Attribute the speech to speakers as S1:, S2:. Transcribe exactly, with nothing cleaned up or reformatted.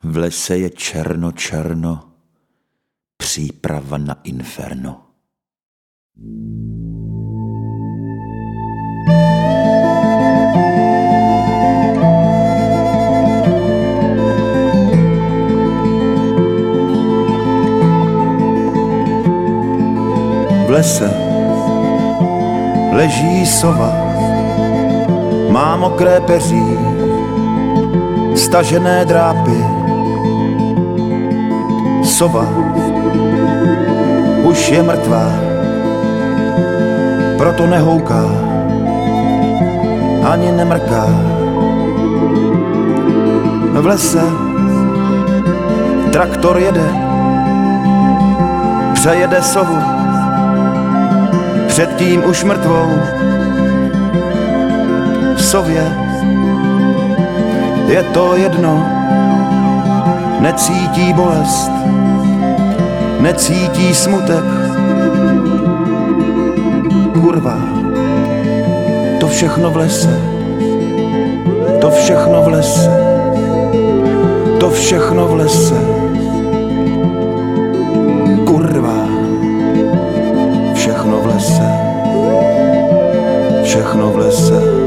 S1: V lese je černo, černo, příprava na inferno. V lese leží sova, má mokré peří, stažené drápy. Sova už je mrtvá, proto nehouká, ani nemrká. V lese traktor jede, přejede sovu, předtím už mrtvou. Sově je to jedno, necítí bolest, necítí smutek. Kurva, to všechno v lese, to všechno v lese, to všechno v lese. Kurva, všechno v lese, všechno v lese.